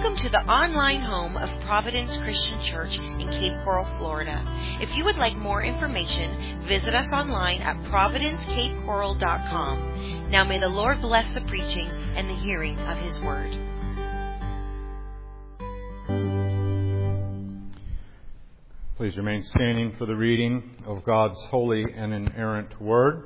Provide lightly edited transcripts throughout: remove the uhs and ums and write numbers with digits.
Welcome to the online home of Providence Christian Church in Cape Coral, Florida. If you would like more information, visit us online at providencecapecoral.com. Now may the Lord bless the preaching and the hearing of His Word. Please remain standing for the reading of God's holy and inerrant Word.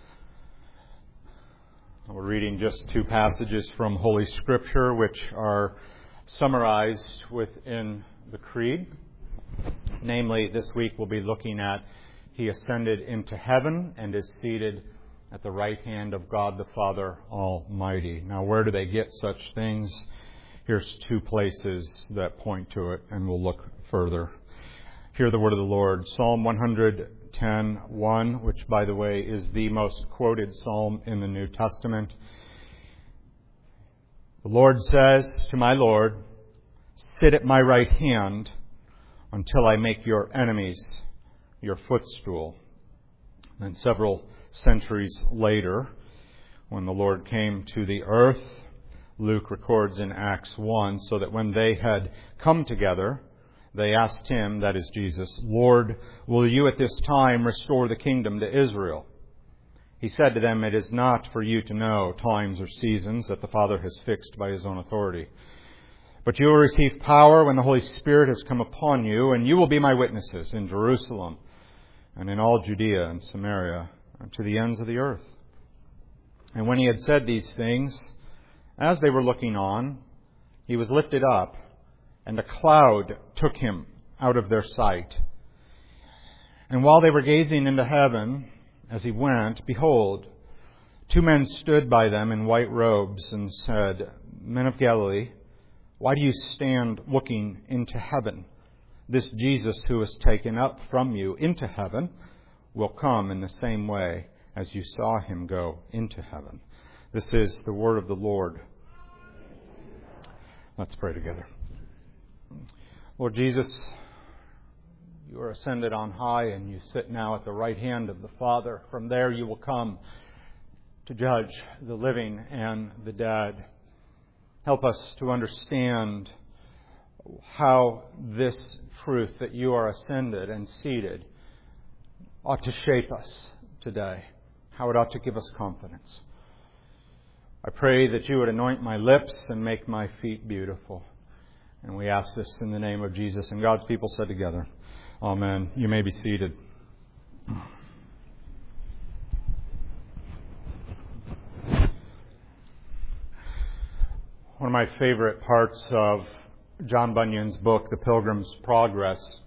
We're reading just two passages from Holy Scripture, which are summarized within the Creed. Namely, this week we'll be looking at He ascended into heaven and is seated at the right hand of God the Father Almighty. Now, where do they get such things? Here's two places that point to it, and we'll look further. Hear the word of the Lord. Psalm 110:1, which, by the way, is the most quoted psalm in the New Testament. The Lord says to my Lord, "Sit at my right hand until I make your enemies your footstool." And several centuries later, when the Lord came to the earth, Luke records in Acts 1, so that when they had come together, they asked him, that is Jesus, "Lord, will you at this time restore the kingdom to Israel?" He said to them, "It is not for you to know times or seasons that the Father has fixed by His own authority. But you will receive power when the Holy Spirit has come upon you, and you will be my witnesses in Jerusalem and in all Judea and Samaria and to the ends of the earth." And when he had said these things, as they were looking on, he was lifted up, and a cloud took him out of their sight. And while they were gazing into heaven as he went, behold, two men stood by them in white robes and said, "Men of Galilee, why do you stand looking into heaven? This Jesus who was taken up from you into heaven will come in the same way as you saw him go into heaven." This is the word of the Lord. Let's pray together. Lord Jesus, you are ascended on high and you sit now at the right hand of the Father. From there you will come to judge the living and the dead. Help us to understand how this truth that you are ascended and seated ought to shape us today, how it ought to give us confidence. I pray that you would anoint my lips and make my feet beautiful. And we ask this in the name of Jesus. And God's people said together, Amen. You may be seated. One of my favorite parts of John Bunyan's book, The Pilgrim's Progress,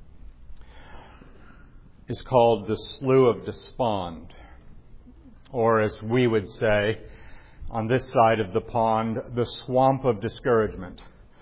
is called The Slough of Despond. Or as we would say on this side of the pond, the Swamp of Discouragement.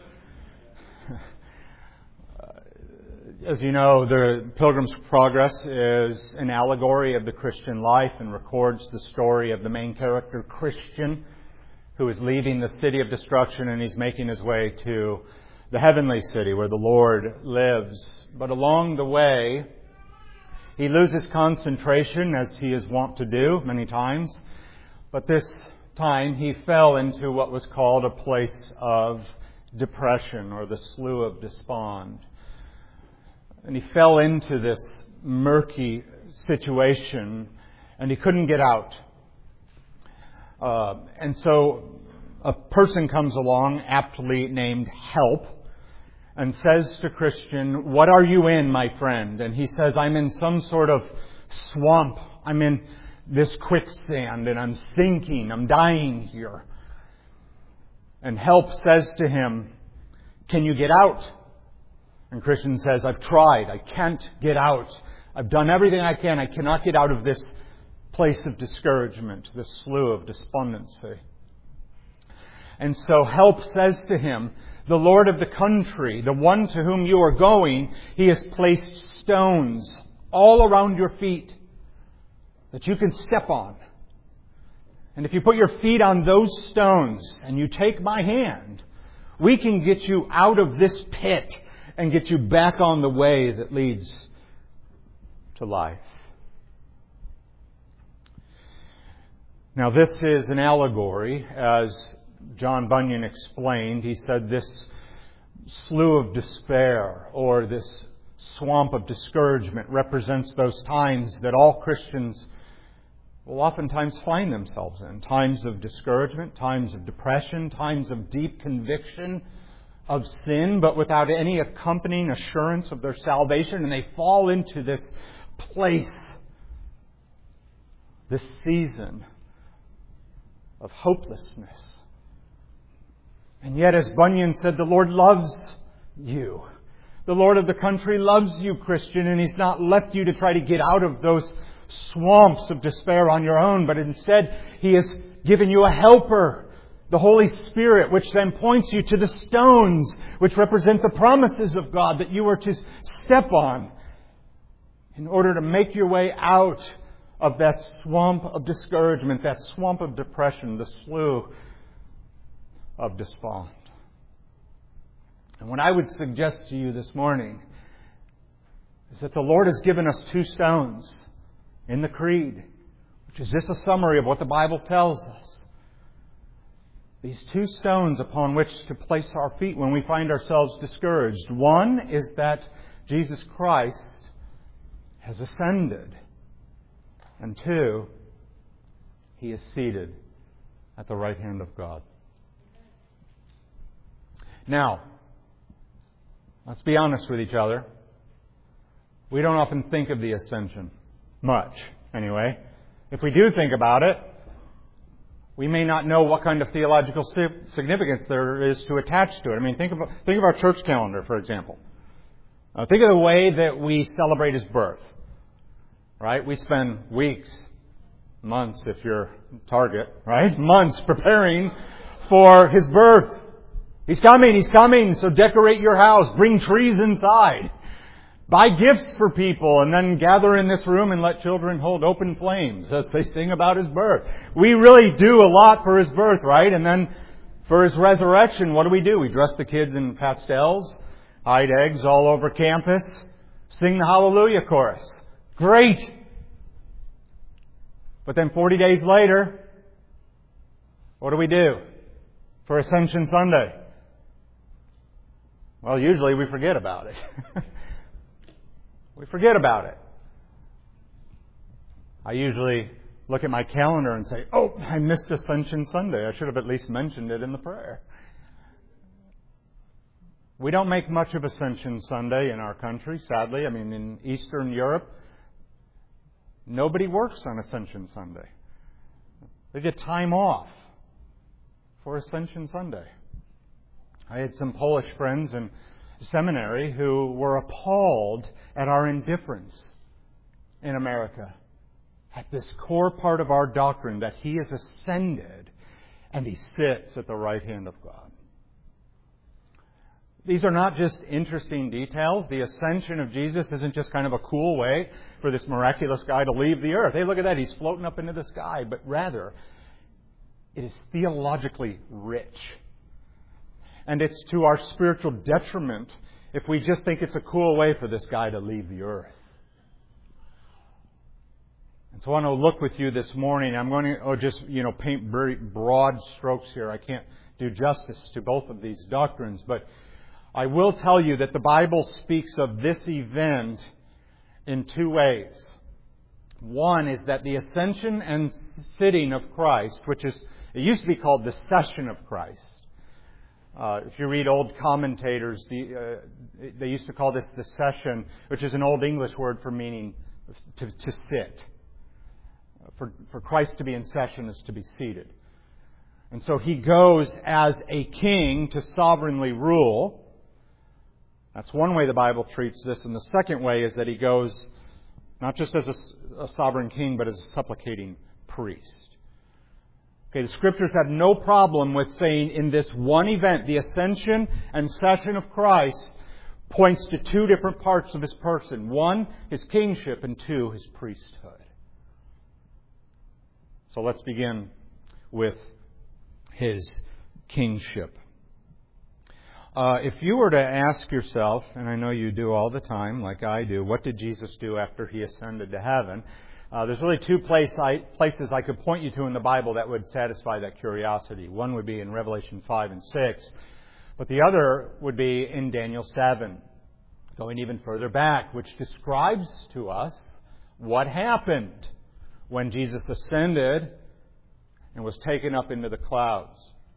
As you know, the Pilgrim's Progress is an allegory of the Christian life and records the story of the main character, Christian, who is leaving the city of destruction and he's making his way to the heavenly city where the Lord lives. But along the way, he loses concentration, as he is wont to do many times. But this time, he fell into what was called a place of depression, or the Slough of Despond. And he fell into this murky situation, and he couldn't get out. And so a person comes along, aptly named Help, and says to Christian, "What are you in, my friend?" And he says, "I'm in some sort of swamp. I'm in this quicksand, and I'm sinking. I'm dying here." And Help says to him, "Can you get out?" And Christian says, "I've tried. I can't get out. I've done everything I can. I cannot get out of this place of discouragement, this slough of despondency." And so Help says to him, "The Lord of the country, the one to whom you are going, He has placed stones all around your feet that you can step on. And if you put your feet on those stones and you take my hand, we can get you out of this pit and get you back on the way that leads to life." Now, this is an allegory, as John Bunyan explained. He said this slough of despair or this swamp of discouragement represents those times that all Christians will oftentimes find themselves in. Times of discouragement, times of depression, times of deep conviction of sin, but without any accompanying assurance of their salvation. And they fall into this place, this season of hopelessness. And yet, as Bunyan said, the Lord loves you. The Lord of the country loves you, Christian, and He's not left you to try to get out of those swamps of despair on your own, but instead He has given you a helper, the Holy Spirit, which then points you to the stones which represent the promises of God that you are to step on in order to make your way out of that swamp of discouragement, that swamp of depression, the slough of despond. And what I would suggest to you this morning is that the Lord has given us two stones in the Creed, which is just a summary of what the Bible tells us. These two stones upon which to place our feet when we find ourselves discouraged. One is that Jesus Christ has ascended. And two, He is seated at the right hand of God. Now, let's be honest with each other. We don't often think of the ascension. Much, anyway. If we do think about it, we may not know what kind of theological significance there is to attach to it. I mean, think of our church calendar, for example. Think of the way that we celebrate His birth. Right? We spend weeks, months, if you're Target, right? Months preparing for His birth. He's coming, so decorate your house, bring trees inside, buy gifts for people, and then gather in this room and let children hold open flames as they sing about His birth. We really do a lot for His birth, right? And then for His resurrection, what do? We dress the kids in pastels, hide eggs all over campus, sing the Hallelujah chorus. Great! But then 40 days later, what do we do for Ascension Sunday? Well, usually we forget about it. We forget about it. I usually look at my calendar and say, oh, I missed Ascension Sunday. I should have at least mentioned it in the prayer. We don't make much of Ascension Sunday in our country, sadly. I mean, in Eastern Europe, nobody works on Ascension Sunday. They get time off for Ascension Sunday. I had some Polish friends in seminary who were appalled at our indifference in America at this core part of our doctrine that He is ascended and He sits at the right hand of God. These are not just interesting details. The ascension of Jesus isn't just kind of a cool way for this miraculous guy to leave the earth. Hey, look at that. He's floating up into the sky. But rather, it is theologically rich. And it's to our spiritual detriment if we just think it's a cool way for this guy to leave the earth. And so I want to look with you this morning. I'm going to just paint very broad strokes here. I can't do justice to both of these doctrines. But I will tell you that the Bible speaks of this event in two ways. One is that the ascension and sitting of Christ, it used to be called the session of Christ. If you read old commentators, they used to call this the session, which is an Old English word for meaning to sit. For Christ to be in session is to be seated. And so He goes as a king to sovereignly rule. That's one way the Bible treats this. And the second way is that He goes not just as a sovereign king, but as a supplicating priest. Okay, the Scriptures have no problem with saying in this one event, the ascension and session of Christ points to two different parts of His person. One, His kingship, and two, His priesthood. So let's begin with His kingship. If you were to ask yourself, and I know you do all the time, like I do, what did Jesus do after He ascended to heaven? There's really two places I could point you to in the Bible that would satisfy that curiosity. One would be in Revelation 5 and 6, But the other would be in Daniel 7, going even further back, which describes to us what happened when Jesus ascended and was taken up into the clouds.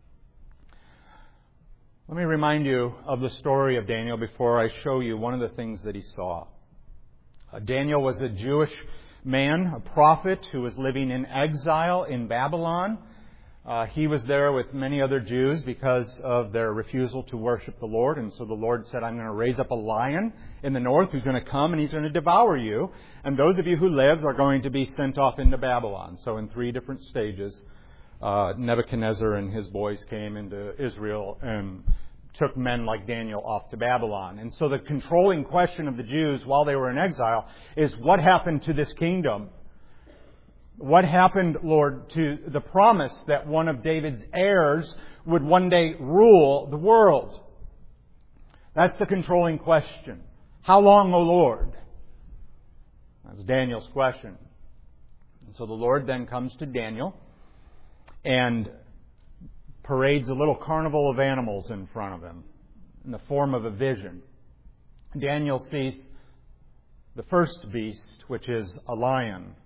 Let me remind you of the story of Daniel before I show you one of the things that he saw. Daniel was a Jewish man, a prophet who was living in exile in Babylon. He was there with many other Jews because of their refusal to worship the Lord. And so the Lord said, I'm going to raise up a lion in the north who's going to come and he's going to devour you. And those of you who live are going to be sent off into Babylon. So in 3 different stages, Nebuchadnezzar and his boys came into Israel and took men like Daniel off to Babylon. And so the controlling question of the Jews while they were in exile is, what happened to this kingdom? What happened, Lord, to the promise that one of David's heirs would one day rule the world? That's the controlling question. How long, O Lord? That's Daniel's question. And so the Lord then comes to Daniel and parades a little carnival of animals in front of him in the form of a vision. Daniel sees the first beast, which is a lion.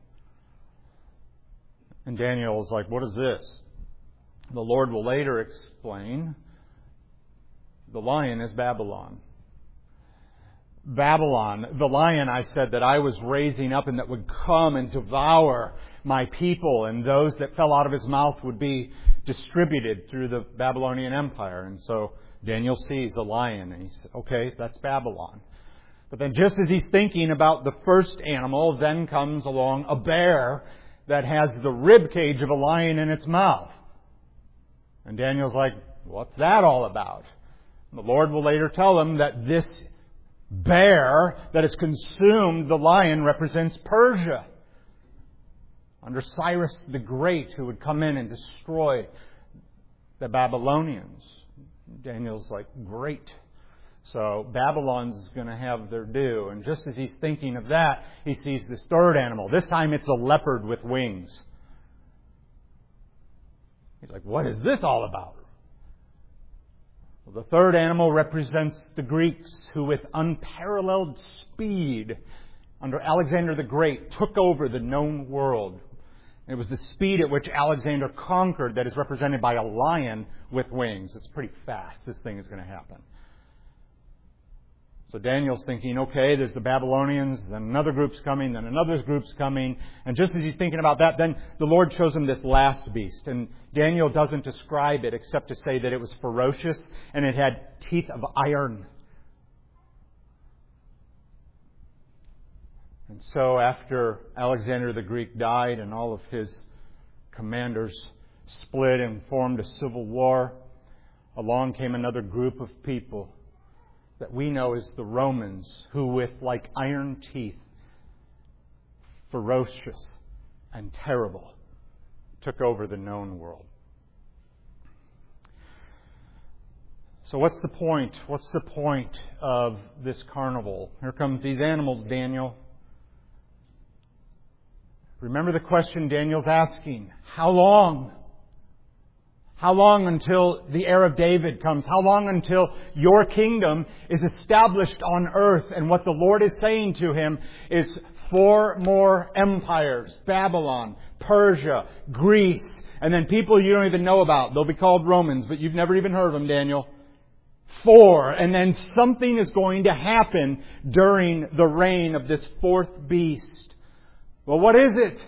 And Daniel is like, what is this? The Lord will later explain, the lion is Babylon. Babylon, the lion I said that I was raising up and that would come and devour my people, and those that fell out of his mouth would be distributed through the Babylonian Empire. And so Daniel sees a lion and he says, okay, that's Babylon. But then just as he's thinking about the first animal, then comes along a bear that has the rib cage of a lion in its mouth. And Daniel's like, what's that all about? And the Lord will later tell him that this bear that has consumed the lion represents Persia, under Cyrus the Great, who would come in and destroy the Babylonians. Daniel's like, great. So Babylon's going to have their due. And just as he's thinking of that, he sees this third animal. This time it's a leopard with wings. He's like, what is this all about? Well, the third animal represents the Greeks, who with unparalleled speed under Alexander the Great took over the known world. It was the speed at which Alexander conquered that is represented by a lion with wings. It's pretty fast. This thing is going to happen. So Daniel's thinking, okay, there's the Babylonians, then another group's coming, then another group's coming. And just as he's thinking about that, then the Lord shows him this last beast. And Daniel doesn't describe it except to say that it was ferocious and it had teeth of iron. And so after Alexander the Greek died and all of his commanders split and formed a civil war, along came another group of people that we know as the Romans, who with like iron teeth, ferocious and terrible, took over the known world. So what's the point? What's the point of this carnival? Here comes these animals, Daniel. Remember the question Daniel's asking. How long? How long until the heir of David comes? How long until your kingdom is established on earth? And what the Lord is saying to him is 4 more empires. Babylon, Persia, Greece, and then people you don't even know about. They'll be called Romans, but you've never even heard of them, Daniel. 4. And then something is going to happen during the reign of this 4th beast. Well, what is it?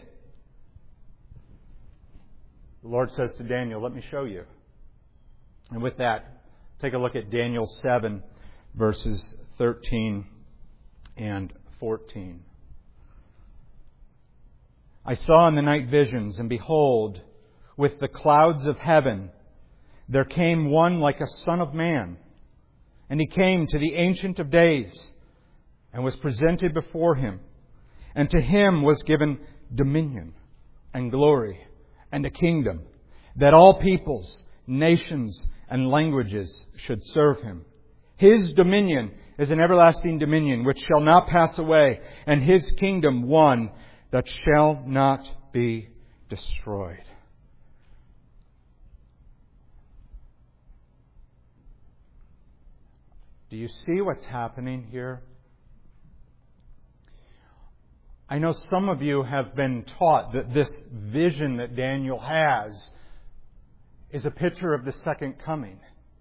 The Lord says to Daniel, let me show you. And with that, take a look at Daniel 7, verses 13 and 14. I saw in the night visions, and behold, with the clouds of heaven, there came one like a son of man. And he came to the Ancient of Days, and was presented before him. And to him was given dominion and glory and a kingdom, that all peoples, nations, and languages should serve him. His dominion is an everlasting dominion which shall not pass away, and his kingdom one that shall not be destroyed. Do you see what's happening here? I know some of you have been taught that this vision that Daniel has is a picture of the second coming.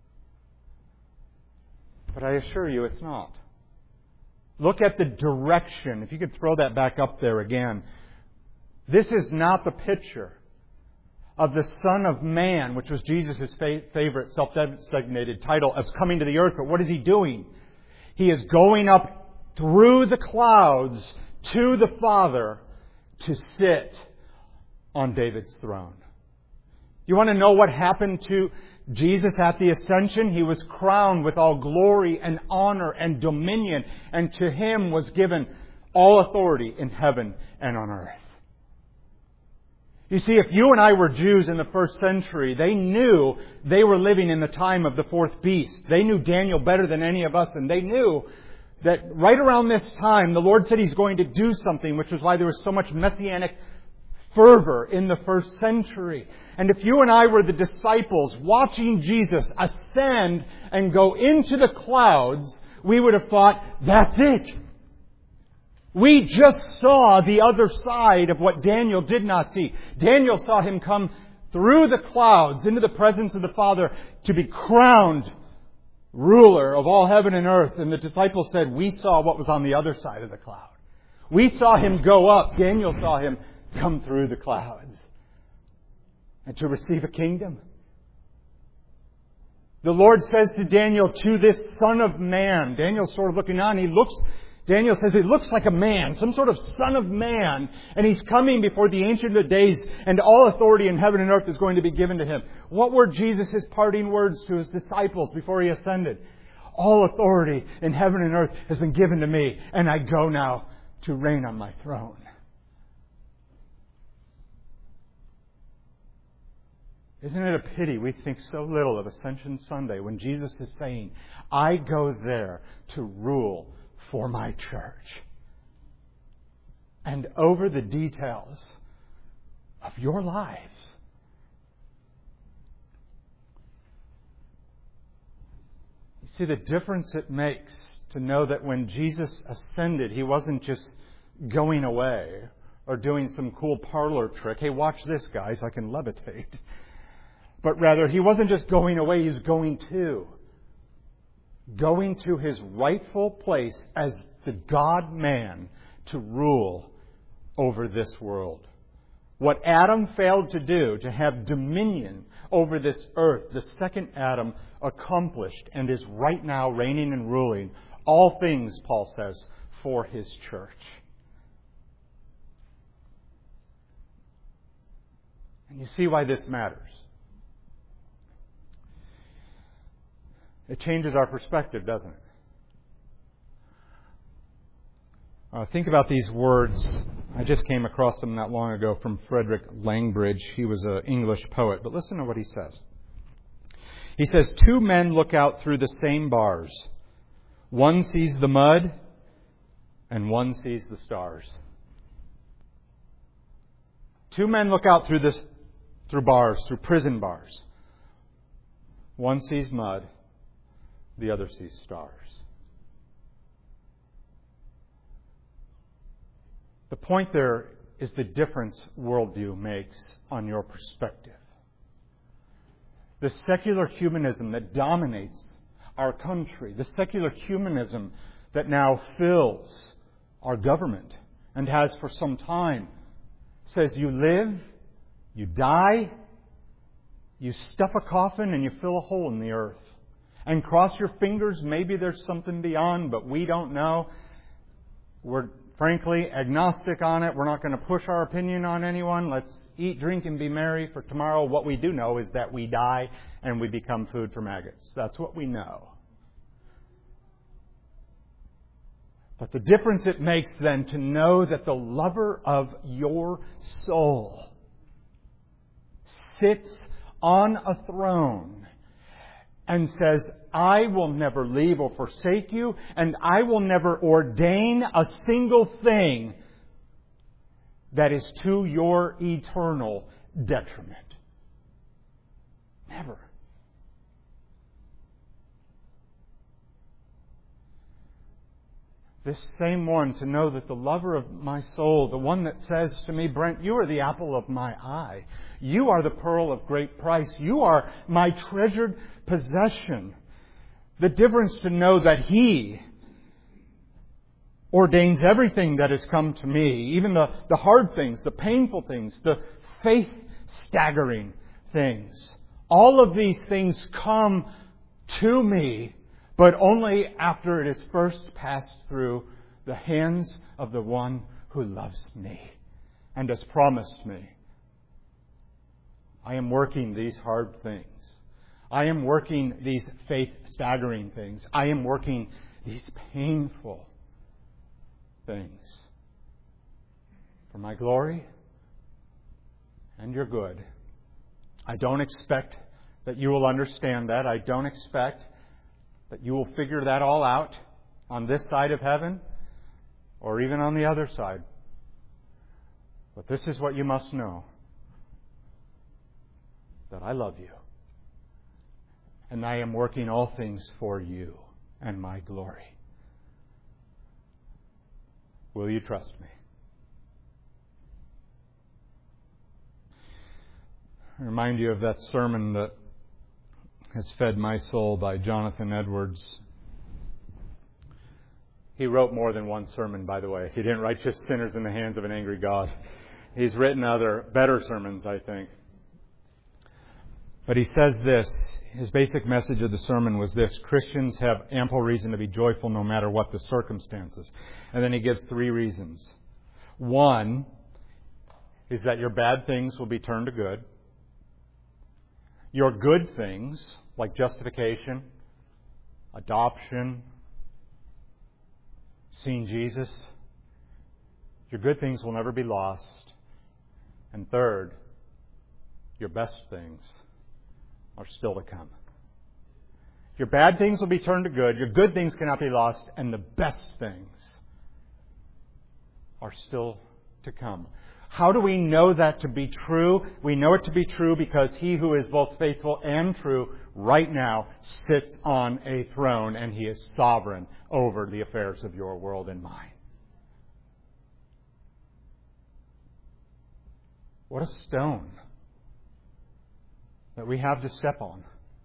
But I assure you it's not. Look at the direction. If you could throw that back up there again. This is not the picture of the Son of Man, which was Jesus' favorite self-designated title, as coming to the earth. But what is He doing? He is going up through the clouds to the Father to sit on David's throne. You want to know what happened to Jesus at the ascension? He was crowned with all glory and honor and dominion, and to Him was given all authority in heaven and on earth. You see, if you and I were Jews in the first century, they knew they were living in the time of the fourth beast. They knew Daniel better than any of us, and they knew that right around this time, the Lord said He's going to do something, which was why there was so much messianic fervor in the first century. And if you and I were the disciples watching Jesus ascend and go into the clouds, we would have thought, that's it. We just saw the other side of what Daniel did not see. Daniel saw Him come through the clouds into the presence of the Father to be crowned ruler of all heaven and earth. And the disciples said, we saw what was on the other side of the cloud. We saw Him go up. Daniel saw Him come through the clouds and to receive a kingdom. The Lord says to Daniel, to this Son of Man. Daniel's sort of looking on. Daniel says he looks like a man, some sort of Son of Man, and He's coming before the Ancient of Days, and all authority in heaven and earth is going to be given to Him. What were Jesus' parting words to His disciples before He ascended? All authority in heaven and earth has been given to me, and I go now to reign on my throne. Isn't it a pity we think so little of Ascension Sunday when Jesus is saying, I go there to rule for my church. And over the details of your lives. You see the difference it makes to know that when Jesus ascended, He wasn't just going away or doing some cool parlor trick. Hey, watch this, guys, I can levitate. But rather, He wasn't just going away, He's going to His rightful place as the God-man to rule over this world. What Adam failed to do, to have dominion over this earth, the second Adam accomplished and is right now reigning and ruling all things, Paul says, for His church. And you see why this matters. It changes our perspective, doesn't it? Think about these words. I just came across them not long ago from Frederick Langbridge. He was an English poet. But listen to what he says. He says, 2 men look out through the same bars. One sees the mud and one sees the stars. 2 men look out through prison bars. One sees mud. The other sees stars. The point there is the difference worldview makes on your perspective. The secular humanism that dominates our country, the secular humanism that now fills our government and has for some time, says you live, you die, you stuff a coffin and you fill a hole in the earth. And cross your fingers, maybe there's something beyond, but we don't know. We're frankly agnostic on it. We're not going to push our opinion on anyone. Let's eat, drink, and be merry for tomorrow. What we do know is that we die and we become food for maggots. That's what we know. But the difference it makes then to know that the lover of your soul sits on a throne and says, I will never leave or forsake you, and I will never ordain a single thing that is to your eternal detriment. Never. This same one, to know that the lover of my soul, the one that says to me, Brent, you are the apple of my eye. You are the pearl of great price. You are my treasured possession. The difference to know that He ordains everything that has come to me, even the hard things, the painful things, the faith-staggering things. All of these things come to me, but only after it is first passed through the hands of the one who loves me and has promised me. I am working these hard things. I am working these faith-staggering things. I am working these painful things for my glory and your good. I don't expect that you will understand that. I don't expect that you will figure that all out on this side of heaven or even on the other side. But this is what you must know. That I love you. And I am working all things for you and my glory. Will you trust me? I remind you of that sermon that has fed my soul by Jonathan Edwards. He wrote more than one sermon, by the way. He didn't write just Sinners in the Hands of an Angry God. He's written other, better sermons, I think. But he says this, his basic message of the sermon was this: Christians have ample reason to be joyful no matter what the circumstances. And then he gives 3 reasons. 1 is that your bad things will be turned to good. Your good things, like justification, adoption, seeing Jesus, your good things will never be lost. And 3rd, your best things are still to come. Your bad things will be turned to good, your good things cannot be lost, and the best things are still to come. How do we know that to be true? We know it to be true because He who is both faithful and true right now sits on a throne, and He is sovereign over the affairs of your world and mine. What a stone that we have to step on.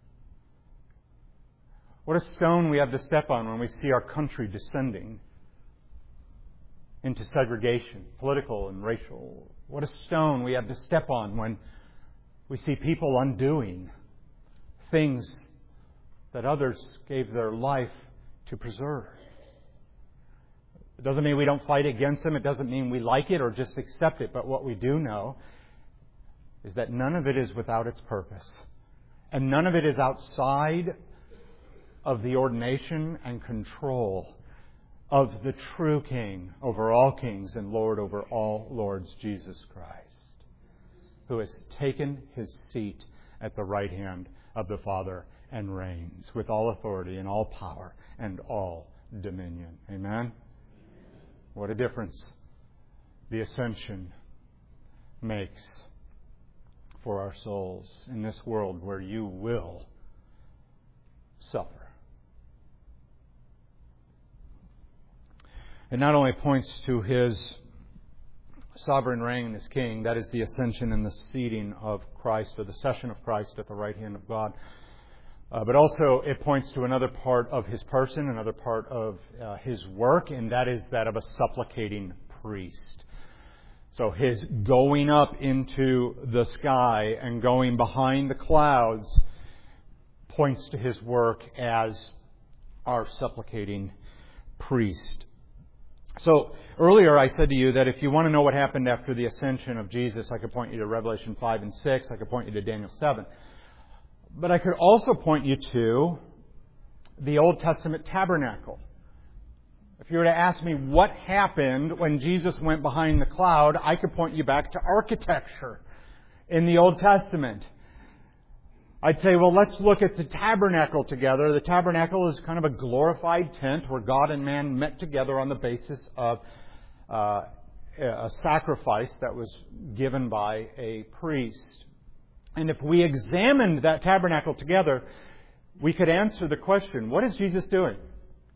What a stone we have to step on when we see our country descending into segregation, political and racial. What a stone we have to step on when we see people undoing things that others gave their life to preserve. It doesn't mean we don't fight against them. It doesn't mean we like it or just accept it. But what we do know is that none of it is without its purpose. And none of it is outside of the ordination and control of the true King over all kings and Lord over all lords, Jesus Christ, who has taken His seat at the right hand of the Father and reigns with all authority and all power and all dominion. Amen? What a difference the ascension makes for our souls in this world where you will suffer. It not only points to His sovereign reign as King, that is the ascension and the seating of Christ, or the session of Christ at the right hand of God, but also it points to another part of His person, another part of His work, and that is that of a supplicating priest. So His going up into the sky and going behind the clouds points to His work as our supplicating priest. So earlier I said to you that if you want to know what happened after the ascension of Jesus, I could point you to Revelation 5 and 6. I could point you to Daniel 7. But I could also point you to the Old Testament tabernacle. If you were to ask me what happened when Jesus went behind the cloud, I could point you back to architecture in the Old Testament. I'd say, well, let's look at the tabernacle together. The tabernacle is kind of a glorified tent where God and man met together on the basis of a sacrifice that was given by a priest. And if we examined that tabernacle together, we could answer the question, what is Jesus doing?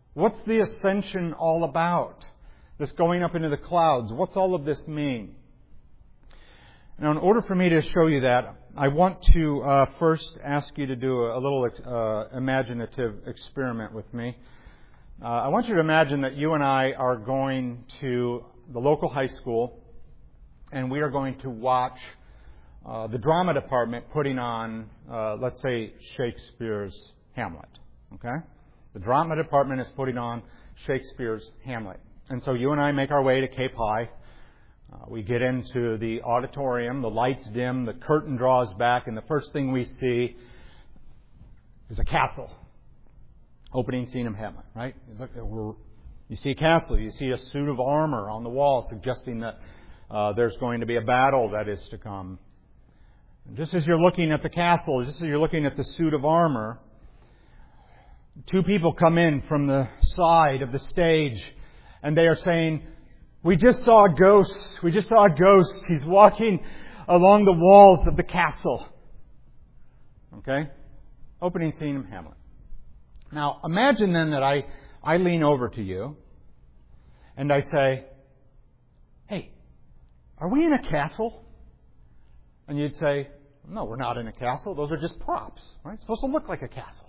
What's the ascension all about? This going up into the clouds. What's all of this mean? Now, in order for me to show you that, I want to first ask you to do a little imaginative experiment with me. I want you to imagine that you and I are going to the local high school, and we are going to watch the drama department putting on, let's say, Shakespeare's Hamlet. Okay? The drama department is putting on Shakespeare's Hamlet. And so you and I make our way to Cape High. We get into the auditorium, the lights dim, the curtain draws back, and the first thing we see is a castle. Opening scene of Hamlet, right? You see a castle, you see a suit of armor on the wall suggesting that there's going to be a battle that is to come. And just as you're looking at the castle, just as you're looking at the suit of armor, two people come in from the side of the stage, and they are saying, "We just saw a ghost. We just saw a ghost. He's walking along the walls of the castle." Okay? Opening scene of Hamlet. Now, imagine then that I lean over to you and I say, "Hey, are we in a castle?" And you'd say, "No, we're not in a castle. Those are just props, right? It's supposed to look like a castle."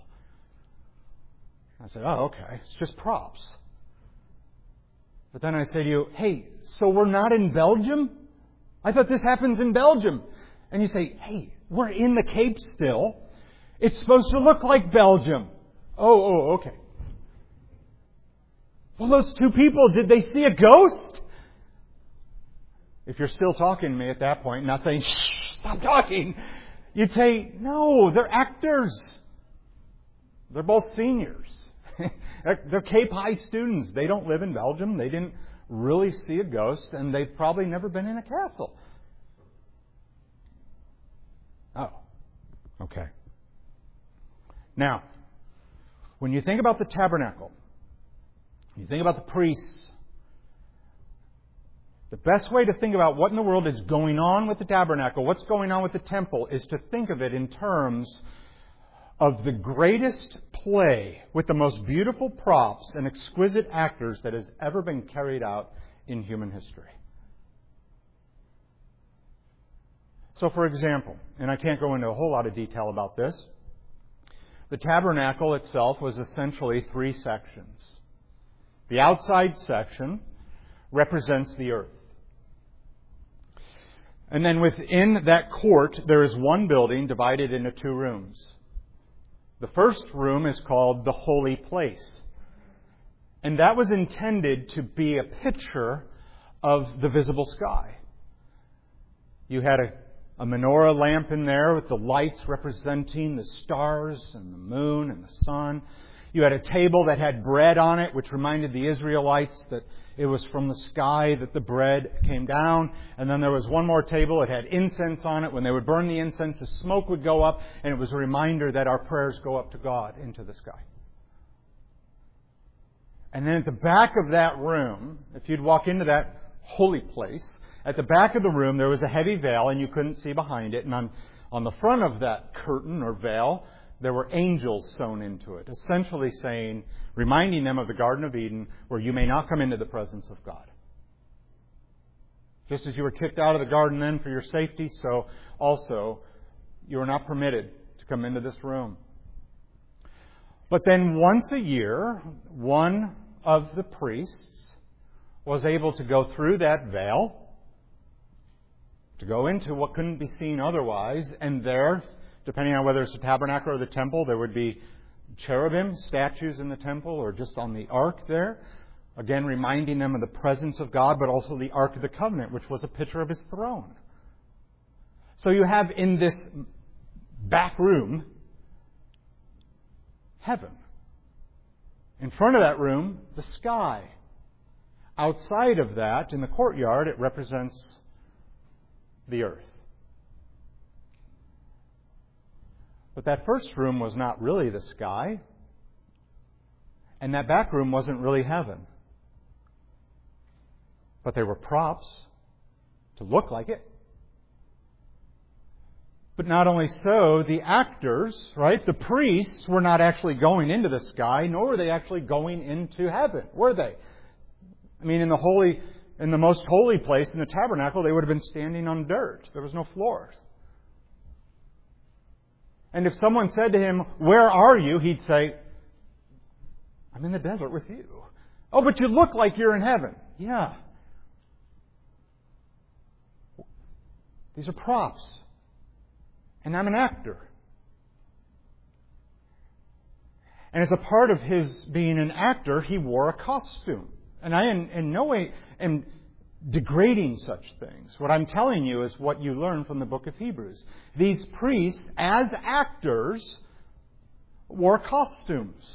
I say, "Oh, okay. It's just props." But then I say to you, "Hey, so we're not in Belgium? I thought this happens in Belgium." And you say, "Hey, we're in the Cape still. It's supposed to look like Belgium." Oh, okay. Well, those two people, did they see a ghost? If you're still talking to me at that point, not saying, "Shh, stop talking," you'd say, "No, they're actors. They're both seniors. They're Cape High students. They don't live in Belgium. They didn't really see a ghost, and they've probably never been in a castle." Oh, okay. Now, when you think about the tabernacle, you think about the priests, the best way to think about what in the world is going on with the tabernacle, what's going on with the temple, is to think of it in terms of the greatest play with the most beautiful props and exquisite actors that has ever been carried out in human history. So, for example, and I can't go into a whole lot of detail about this, the tabernacle itself was essentially three sections. The outside section represents the earth. And then within that court, there is one building divided into two rooms. The first room is called the Holy Place. And that was intended to be a picture of the visible sky. You had a menorah lamp in there with the lights representing the stars and the moon and the sun. You had a table that had bread on it, which reminded the Israelites that it was from the sky that the bread came down. And then there was one more table. It had incense on it. When they would burn the incense, the smoke would go up, and it was a reminder that our prayers go up to God into the sky. And then at the back of that room, if you'd walk into that holy place, at the back of the room there was a heavy veil, and you couldn't see behind it. And on the front of that curtain or veil, there were angels sewn into it, essentially saying, reminding them of the Garden of Eden, where you may not come into the presence of God. Just as you were kicked out of the garden then for your safety, so also you are not permitted to come into this room. But then once a year, one of the priests was able to go through that veil, to go into what couldn't be seen otherwise, and there, depending on whether it's the tabernacle or the temple, there would be cherubim, statues in the temple, or just on the ark there. Again, reminding them of the presence of God, but also the Ark of the Covenant, which was a picture of His throne. So you have in this back room, heaven. In front of that room, the sky. Outside of that, in the courtyard, it represents the earth. But that first room was not really the sky, and that back room wasn't really heaven. But they were props to look like it. But not only so, the actors, right, the priests were not actually going into the sky, nor were they actually going into heaven, were they? I mean, in the most holy place, in the tabernacle, they would have been standing on dirt. There was no floors. And if someone said to him, "Where are you?" he'd say, "I'm in the desert with you." "Oh, but you look like you're in heaven." "Yeah." These are props. And I'm an actor. And as a part of his being an actor, he wore a costume. And I in no way am degrading such things. What I'm telling you is what you learn from the book of Hebrews. These priests, as actors, wore costumes.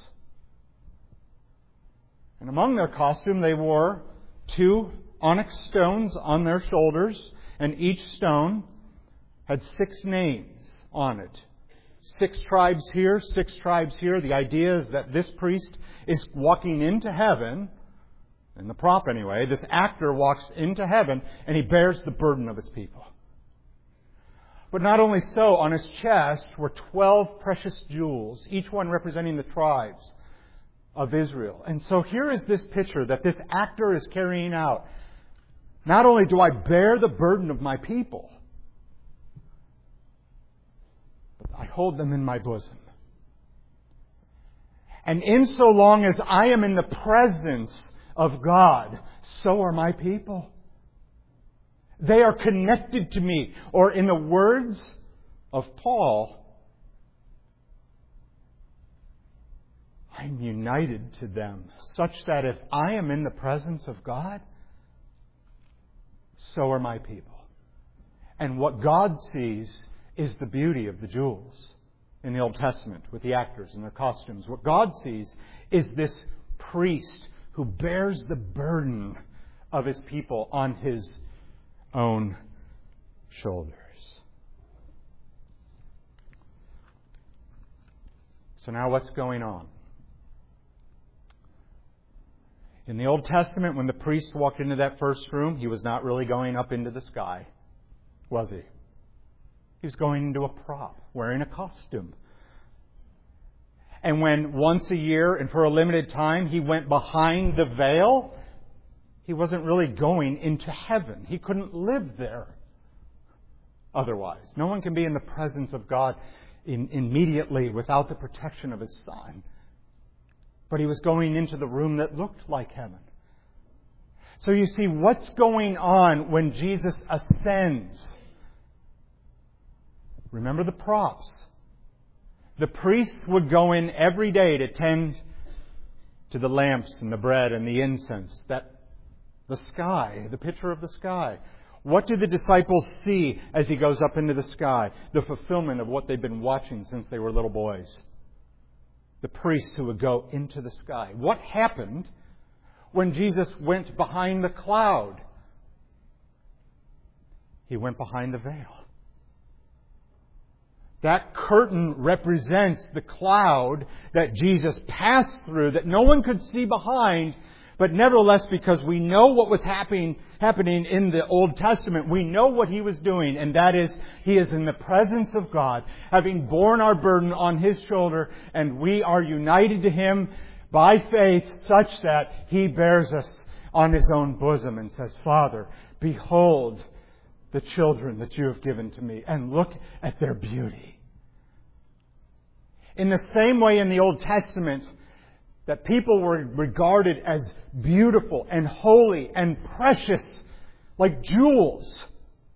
And among their costume, they wore 2 onyx stones on their shoulders, and each stone had 6 names on it. 6 tribes here, 6 tribes here. The idea is that this priest is walking into heaven, in the prop anyway. This actor walks into heaven and he bears the burden of his people. But not only so, on his chest were 12 precious jewels, each one representing the tribes of Israel. And so here is this picture that this actor is carrying out. Not only do I bear the burden of my people, but I hold them in my bosom. And in so long as I am in the presence of God, so are my people. They are connected to me. Or in the words of Paul, I'm united to them, such that if I am in the presence of God, so are my people. And what God sees is the beauty of the jewels in the Old Testament with the actors and their costumes. What God sees is this priest who bears the burden of his people on his own shoulders. So now what's going on? In the Old Testament, when the priest walked into that first room, he was not really going up into the sky, was he? He was going into a prop, wearing a costume. And when once a year and for a limited time he went behind the veil, he wasn't really going into heaven. He couldn't live there otherwise. No one can be in the presence of God immediately without the protection of His Son. But he was going into the room that looked like heaven. So you see, what's going on when Jesus ascends? Remember the props. The priests would go in every day to tend to the lamps and the bread and the incense. The sky, the picture of the sky. What do the disciples see as He goes up into the sky? The fulfillment of what they've been watching since they were little boys. The priests who would go into the sky. What happened when Jesus went behind the cloud? He went behind the veil. That curtain represents the cloud that Jesus passed through, that no one could see behind. But nevertheless, because we know what was happening in the Old Testament, we know what He was doing, and that is, He is in the presence of God, having borne our burden on His shoulder, and we are united to Him by faith, such that He bears us on His own bosom and says, "Father, behold the children that you have given to me, and look at their beauty." In the same way in the Old Testament, that people were regarded as beautiful and holy and precious, like jewels.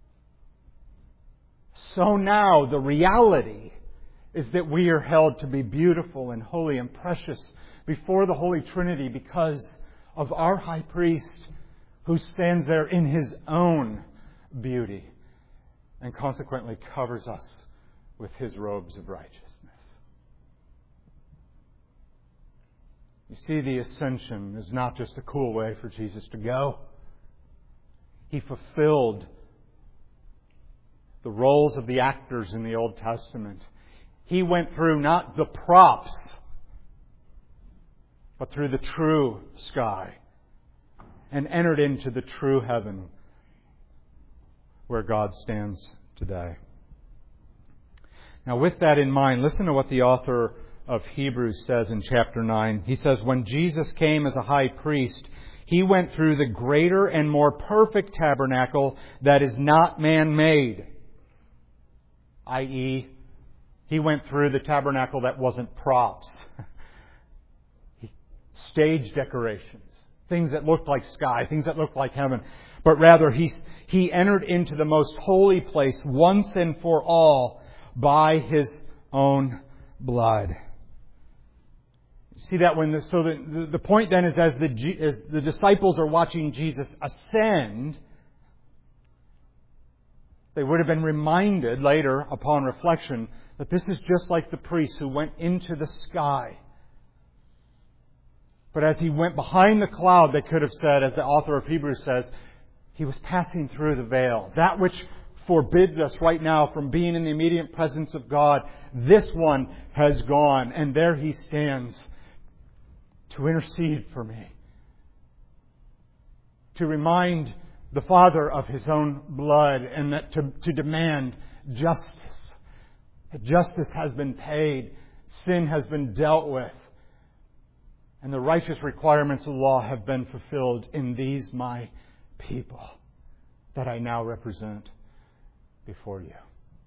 So now the reality is that we are held to be beautiful and holy and precious before the Holy Trinity because of our high priest who stands there in His own beauty and consequently covers us with His robes of righteousness. You see, the ascension is not just a cool way for Jesus to go. He fulfilled the roles of the actors in the Old Testament. He went through not the props, but through the true sky and entered into the true heaven where God stands today. Now, with that in mind, listen to what the author of Hebrews says in chapter 9. He says, when Jesus came as a high priest, He went through the greater and more perfect tabernacle that is not man-made. I.e., He went through the tabernacle that wasn't props. Stage decorations. Things that looked like sky. Things that looked like heaven. But rather, He entered into the most holy place once and for all by His own blood. See that the point then is as the disciples are watching Jesus ascend, they would have been reminded later upon reflection that this is just like the priest who went into the sky. But as He went behind the cloud, they could have said, as the author of Hebrews says, He was passing through the veil. That which forbids us right now from being in the immediate presence of God, this one has gone, and there He stands to intercede for me. To remind the Father of His own blood, and that to demand justice. That justice has been paid, sin has been dealt with, and the righteous requirements of the law have been fulfilled in these my people that I now represent before you.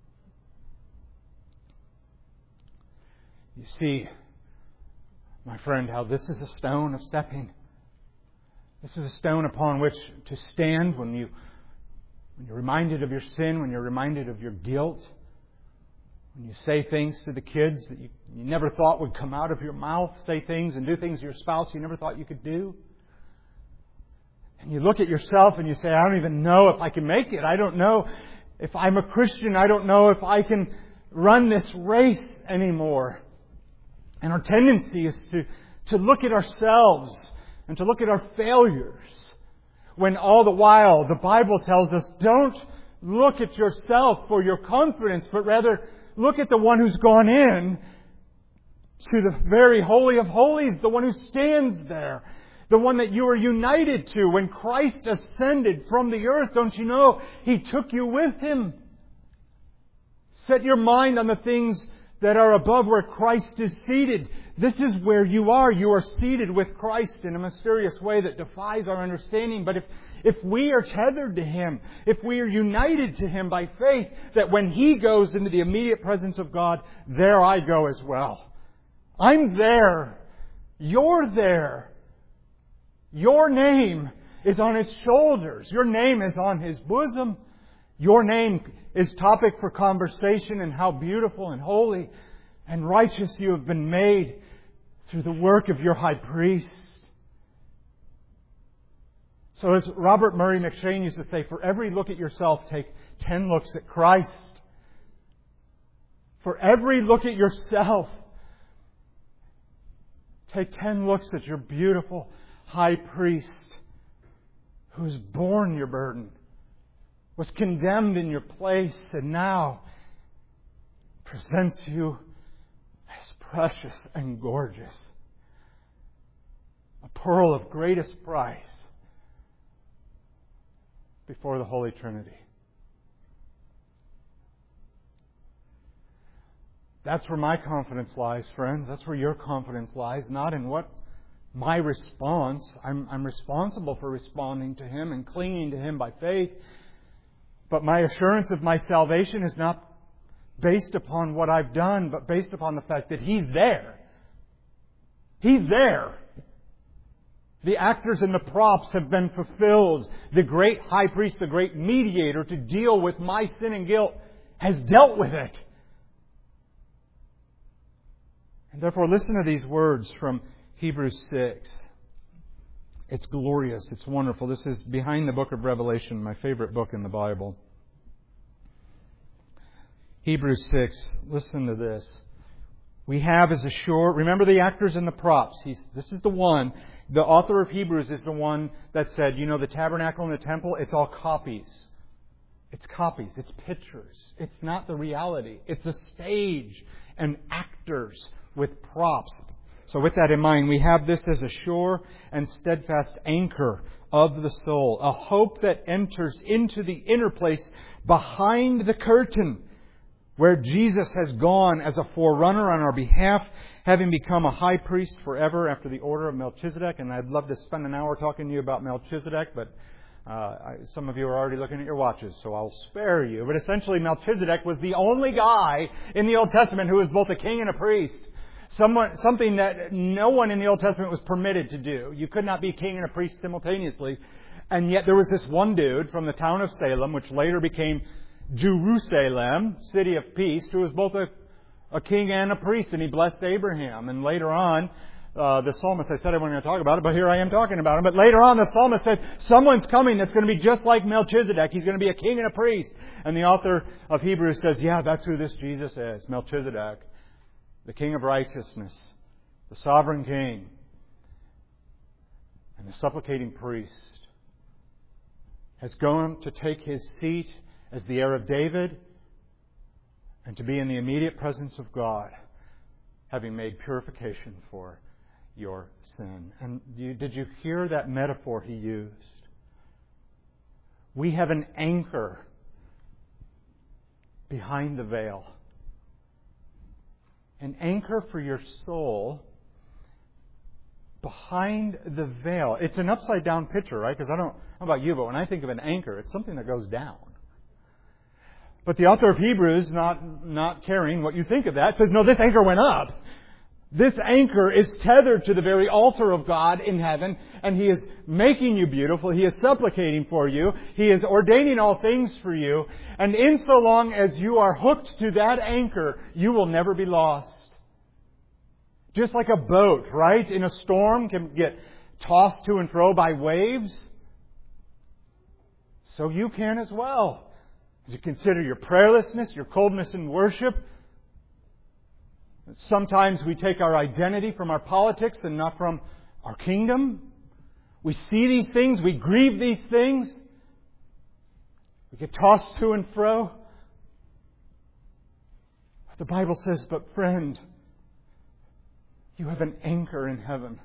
You see, my friend, how this is a stone of stepping. This is a stone upon which to stand when you're reminded of your sin, when you're reminded of your guilt, when you say things to the kids that you never thought would come out of your mouth, say things and do things to your spouse you never thought you could do. And you look at yourself and you say, I don't even know if I can make it. I don't know if I'm a Christian. I don't know if I can run this race anymore. And our tendency is to look at ourselves and to look at our failures, when all the while the Bible tells us, don't look at yourself for your confidence, but rather look at the one who's gone in to the very holy of holies, the one who stands there, the one that you are united to. When Christ ascended from the earth, don't you know, He took you with Him. Set your mind on the things that are above where Christ is seated. This is where you are. You are seated with Christ in a mysterious way that defies our understanding. But if we are tethered to Him, if we are united to Him by faith, that when He goes into the immediate presence of God, there I go as well. I'm there. You're there. Your name is on His shoulders. Your name is on His bosom. Your name is topic for conversation, and how beautiful and holy and righteous you have been made through the work of your high priest. So as Robert Murray McCheyne used to say, for every look at yourself, take 10 looks at Christ. For every look at yourself, take 10 looks at your beautiful high priest who's borne your burden, was condemned in your place, and now presents you as precious and gorgeous. A pearl of greatest price before the Holy Trinity. That's where my confidence lies, friends. That's where your confidence lies. Not in what my response. I'm responsible for responding to Him and clinging to Him by faith. But my assurance of my salvation is not based upon what I've done, but based upon the fact that He's there. He's there. The actors and the props have been fulfilled. The great high priest, the great mediator to deal with my sin and guilt, has dealt with it. And therefore, listen to these words from Hebrews 6. It's glorious. It's wonderful. This is behind the book of Revelation, my favorite book in the Bible. Hebrews 6. Listen to this. We have as a sure... Remember the actors and the props. This is the one. The author of Hebrews is the one that said, you know, the tabernacle and the temple, it's all copies. It's copies. It's pictures. It's not the reality. It's a stage and actors with props. So with that in mind, we have this as a sure and steadfast anchor of the soul, a hope that enters into the inner place behind the curtain, where Jesus has gone as a forerunner on our behalf, having become a high priest forever after the order of Melchizedek. And I'd love to spend an hour talking to you about Melchizedek, but some of you are already looking at your watches, so I'll spare you. But essentially, Melchizedek was the only guy in the Old Testament who was both a king and a priest. Something that no one in the Old Testament was permitted to do. You could not be king and a priest simultaneously. And yet there was this one dude from the town of Salem, which later became Jerusalem, city of peace, who was both a king and a priest, and he blessed Abraham. And later on, the psalmist, I said I wasn't going to talk about it, but here I am talking about him. But later on, the psalmist said, someone's coming that's going to be just like Melchizedek. He's going to be a king and a priest. And the author of Hebrews says, yeah, that's who this Jesus is, Melchizedek, the king of righteousness, the sovereign king, and the supplicating priest, has gone to take his seat as the heir of David and to be in the immediate presence of God, having made purification for your sin. And did you hear that metaphor he used? We have an anchor behind the veil. An anchor for your soul behind the veil. It's an upside down picture, right? Because I don't know about you, but when I think of an anchor, it's something that goes down. But the author of Hebrews, not caring what you think of that, says, no, this anchor went up. This anchor is tethered to the very altar of God in heaven, and He is making you beautiful. He is supplicating for you. He is ordaining all things for you. And in so long as you are hooked to that anchor, you will never be lost. Just like a boat, right, in a storm can get tossed to and fro by waves, so you can as well. As you consider your prayerlessness, your coldness in worship, sometimes we take our identity from our politics and not from our kingdom. We see these things, we grieve these things, we get tossed to and fro. The Bible says, but friend, you have an anchor in heaven.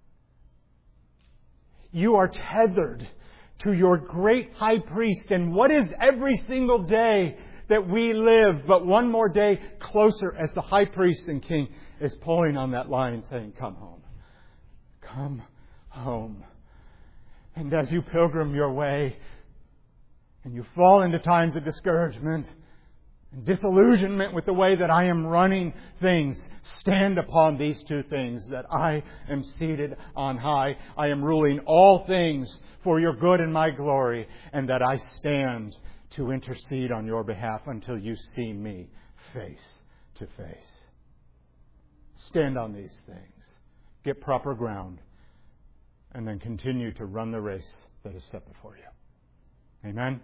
You are tethered to your great high priest. And what is every single day that we live but one more day closer as the high priest and king is pulling on that line saying, come home. Come home. And as you pilgrim your way and you fall into times of discouragement and disillusionment with the way that I am running things, stand upon these two things, that I am seated on high. I am ruling all things for your good and my glory, and that I stand to intercede on your behalf until you see me face to face. Stand on these things. Get proper ground. And then continue to run the race that is set before you. Amen?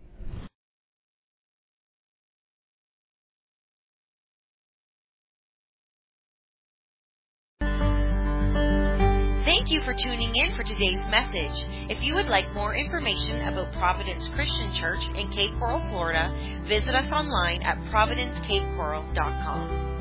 Thank you for tuning in for today's message. If you would like more information about Providence Christian Church in Cape Coral, Florida, visit us online at providencecapecoral.com.